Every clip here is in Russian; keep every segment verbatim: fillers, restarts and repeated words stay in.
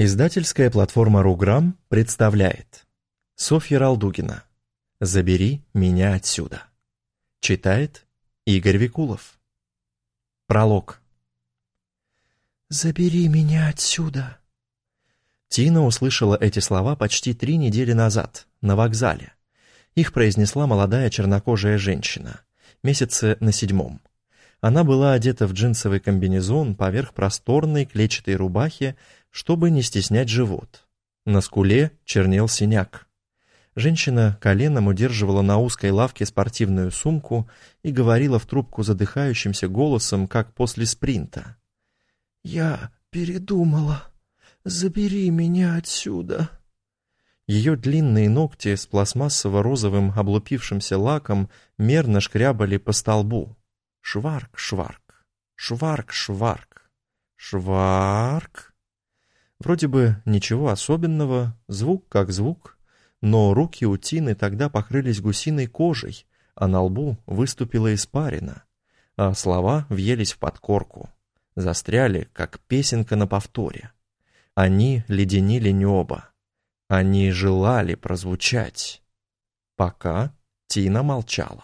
Издательская платформа «Руграм» представляет Софья Ралдугина «Забери меня отсюда». Читает Игорь Викулов. Пролог. «Забери меня отсюда». Тина услышала эти слова почти три недели назад, на вокзале. Их произнесла молодая чернокожая женщина, месяце на седьмом. Она была одета в джинсовый комбинезон поверх просторной клетчатой рубахи, чтобы не стеснять живот. На скуле чернел синяк. Женщина коленом удерживала на узкой лавке спортивную сумку и говорила в трубку задыхающимся голосом, как после спринта. «Я передумала. Забери меня отсюда». Ее длинные ногти с пластмассово-розовым облупившимся лаком мерно шкрябали по столбу. Шварк, шварк, шварк, шварк, шварк. Вроде бы ничего особенного, звук как звук, но руки у Тины тогда покрылись гусиной кожей, а на лбу выступила испарина, а слова въелись в подкорку, застряли, как песенка на повторе. Они леденили небо, они желали прозвучать, пока Тина молчала.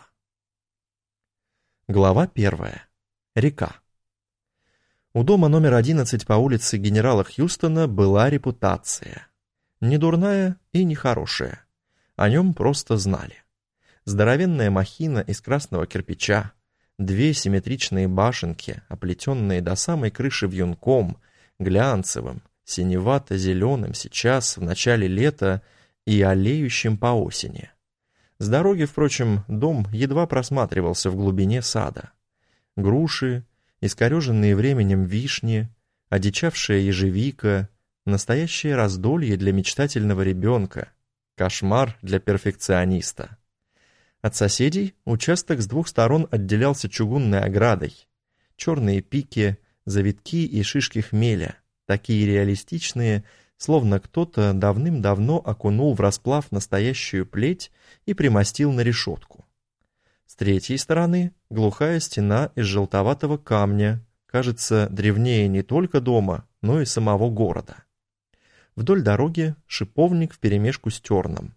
Глава первая. Река. У дома номер одиннадцать по улице генерала Хьюстона была репутация. Не дурная и не хорошая. О нем просто знали. Здоровенная махина из красного кирпича, две симметричные башенки, оплетенные до самой крыши вьюнком, глянцевым, синевато-зеленым сейчас, в начале лета, и олеющим по осени. С дороги, впрочем, дом едва просматривался в глубине сада. Груши, искореженные временем вишни, одичавшая ежевика, настоящее раздолье для мечтательного ребенка, кошмар для перфекциониста. От соседей участок с двух сторон отделялся чугунной оградой. Черные пики, завитки и шишки хмеля, такие реалистичные, словно кто-то давным-давно окунул в расплав настоящую плеть и примостил на решетку. С третьей стороны глухая стена из желтоватого камня, кажется, древнее не только дома, но и самого города. Вдоль дороги шиповник вперемешку с терном.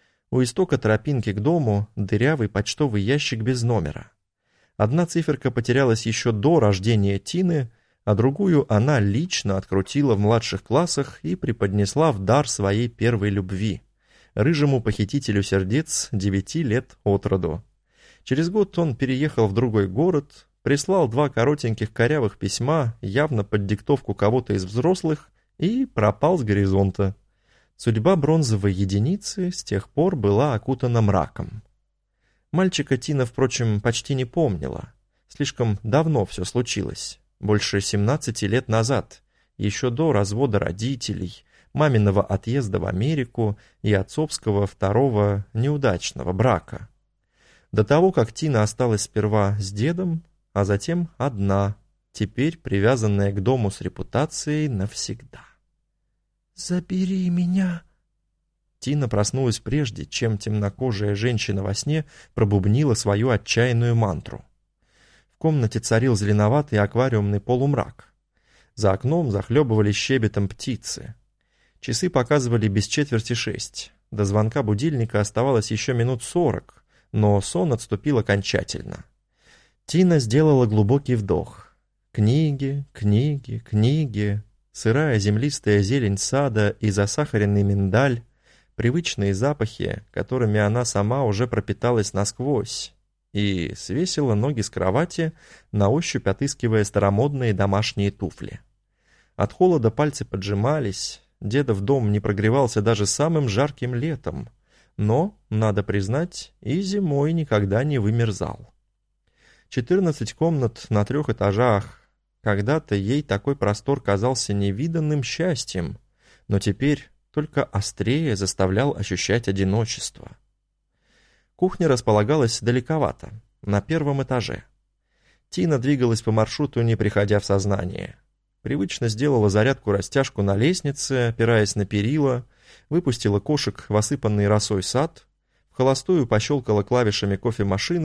У истока тропинки к дому дырявый почтовый ящик без номера. Одна циферка потерялась еще до рождения Тины, а другую она лично открутила в младших классах и преподнесла в дар своей первой любви, рыжему похитителю сердец девяти лет от роду. Через год он переехал в другой город, прислал два коротеньких корявых письма, явно под диктовку кого-то из взрослых, и пропал с горизонта. Судьба бронзовой единицы с тех пор была окутана мраком. Мальчика Тина, впрочем, почти не помнила. Слишком давно все случилось. Больше семнадцати лет назад, еще до развода родителей, маминого отъезда в Америку и отцовского второго неудачного брака. До того, как Тина осталась сперва с дедом, а затем одна, теперь привязанная к дому с репутацией навсегда. «Забери меня!» Тина проснулась прежде, чем темнокожая женщина во сне пробубнила свою отчаянную мантру. В комнате царил зеленоватый аквариумный полумрак. За окном захлебывались щебетом птицы. Часы показывали без четверти шесть. До звонка будильника оставалось еще минут сорок, но сон отступил окончательно. Тина сделала глубокий вдох. Книги, книги, книги, сырая землистая зелень сада и засахаренный миндаль, привычные запахи, которыми она сама уже пропиталась насквозь, и свесила ноги с кровати, на ощупь отыскивая старомодные домашние туфли. От холода пальцы поджимались, дедов дом не прогревался даже самым жарким летом, но, надо признать, и зимой никогда не вымерзал. Четырнадцать комнат на трех этажах. Когда-то ей такой простор казался невиданным счастьем, но теперь только острее заставлял ощущать одиночество. Кухня располагалась далековато, на первом этаже. Тина двигалась по маршруту, не приходя в сознание. Привычно сделала зарядку-растяжку на лестнице, опираясь на перила, выпустила кошек в осыпанный росой сад, в холостую пощелкала клавишами кофемашины,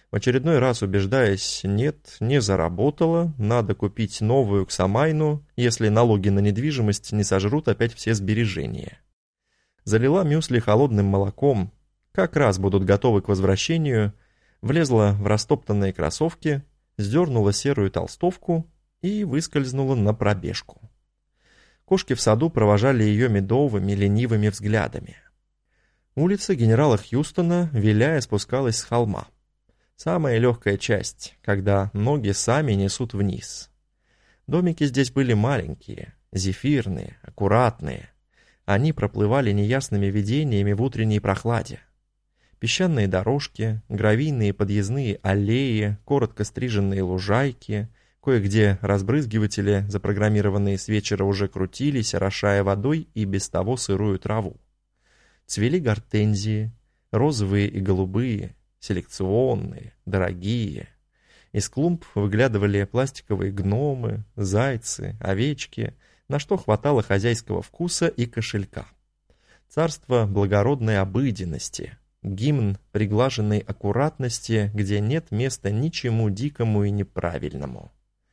В очередной раз убеждаясь, нет, не заработала, надо купить новую Ксамайну, если налоги на недвижимость не сожрут опять все сбережения. Залила мюсли холодным молоком, как раз будут готовы к возвращению, влезла в растоптанные кроссовки, сдернула серую толстовку и выскользнула на пробежку. Кошки в саду провожали ее медовыми, ленивыми взглядами. Улица генерала Хьюстона, виляя, спускалась с холма. Самая легкая часть, когда ноги сами несут вниз. Домики здесь были маленькие, зефирные, аккуратные. Они проплывали неясными видениями в утренней прохладе. Песчаные дорожки, гравийные подъездные аллеи, коротко стриженные лужайки, кое-где разбрызгиватели, запрограммированные с вечера, уже крутились, орошая водой и без того сырую траву. Цвели гортензии, розовые и голубые, селекционные, дорогие. Из клумб выглядывали пластиковые гномы, зайцы, овечки, на что хватало хозяйского вкуса и кошелька. Царство благородной обыденности, гимн приглаженной аккуратности, где нет места ничему дикому и неправильному.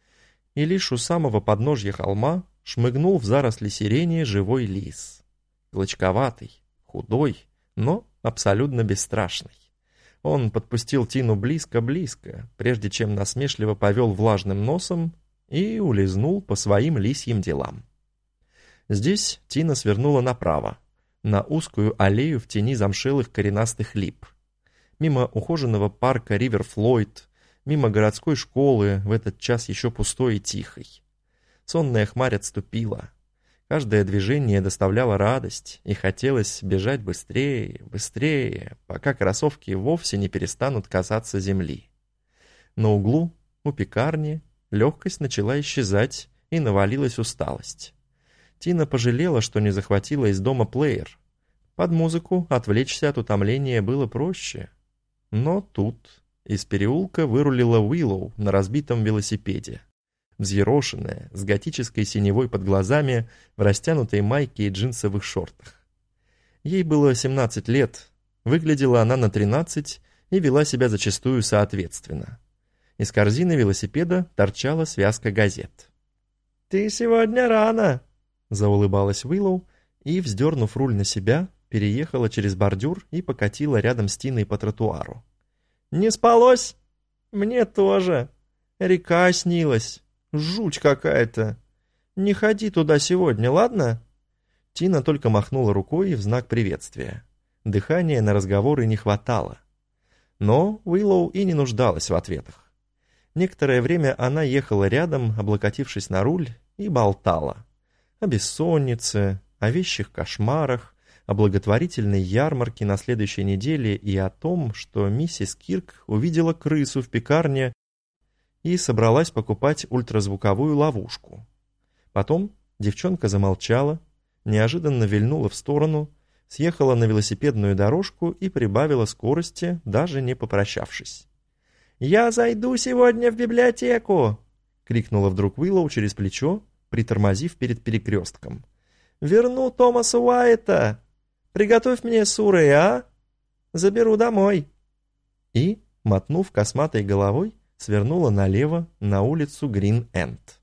И лишь у самого подножья холма шмыгнул в заросли сирени живой лис. Клочковатый, худой, но абсолютно бесстрашный. Он подпустил Тину близко-близко, прежде чем насмешливо повел влажным носом и улизнул по своим лисьим делам. Здесь Тина свернула направо, на узкую аллею в тени замшелых коренастых лип. Мимо ухоженного парка Ривер-Флойд, мимо городской школы, в этот час еще пустой и тихой. Сонная хмарь отступила. Каждое движение доставляло радость, и хотелось бежать быстрее, быстрее, пока кроссовки вовсе не перестанут касаться земли. На углу, у пекарни, легкость начала исчезать, и навалилась усталость. Тина пожалела, что не захватила из дома плеер. Под музыку отвлечься от утомления было проще. Но тут из переулка вырулила Уиллоу на разбитом велосипеде. Взъерошенная, с готической синевой под глазами, в растянутой майке и джинсовых шортах. Ей было семнадцать лет, выглядела она на тринадцать и вела себя зачастую соответственно. Из корзины велосипеда торчала связка газет. «Ты сегодня рано!» — заулыбалась Уиллоу и, вздернув руль на себя, переехала через бордюр и покатила рядом с Тиной по тротуару. «Не спалось? Мне тоже. Река снилась. Жуть какая-то. Не ходи туда сегодня, ладно?» Тина только махнула рукой в знак приветствия. Дыхания на разговоры не хватало. Но Уиллоу и не нуждалась в ответах. Некоторое время она ехала рядом, облокотившись на руль, и болтала. О бессоннице, о вещих кошмарах, о благотворительной ярмарке на следующей неделе и о том, что миссис Кирк увидела крысу в пекарне и собралась покупать ультразвуковую ловушку. Потом девчонка замолчала, неожиданно вильнула в сторону, съехала на велосипедную дорожку и прибавила скорости, даже не попрощавшись. «Я зайду сегодня в библиотеку!» — крикнула вдруг Уиллоу через плечо, притормозив перед перекрестком. «Верну Томаса Уайта! Приготовь мне суры, а? Заберу домой!» И, мотнув косматой головой, свернула налево на улицу Грин-Энд.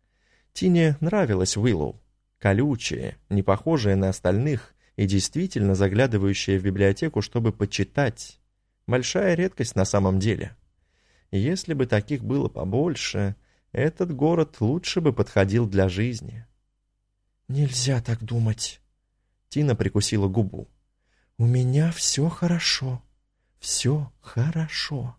Тине нравилась Уиллоу, колючая, не похожая на остальных и действительно заглядывающая в библиотеку, чтобы почитать. Большая редкость на самом деле. Если бы таких было побольше, этот город лучше бы подходил для жизни. «Нельзя так думать», — Тина прикусила губу. «У меня все хорошо, все хорошо».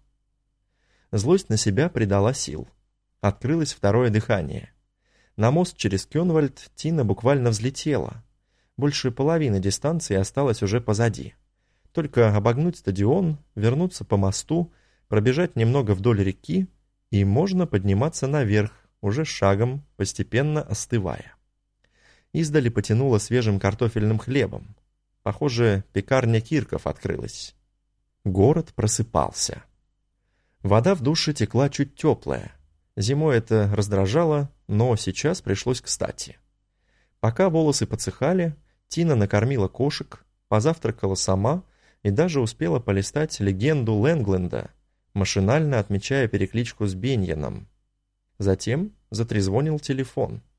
Злость на себя придала сил. Открылось второе дыхание. На мост через Кёнвальд Тина буквально взлетела. Больше половины дистанции осталось уже позади. Только обогнуть стадион, вернуться по мосту, пробежать немного вдоль реки, и можно подниматься наверх, уже шагом, постепенно остывая. Издали потянуло свежим картофельным хлебом. Похоже, пекарня Кирков открылась. Город просыпался. Вода в душе текла чуть теплая. Зимой это раздражало, но сейчас пришлось кстати. Пока волосы подсыхали, Тина накормила кошек, позавтракала сама и даже успела полистать легенду Лэнгленда, машинально отмечая перекличку с Беньяном. Затем затрезвонил телефон.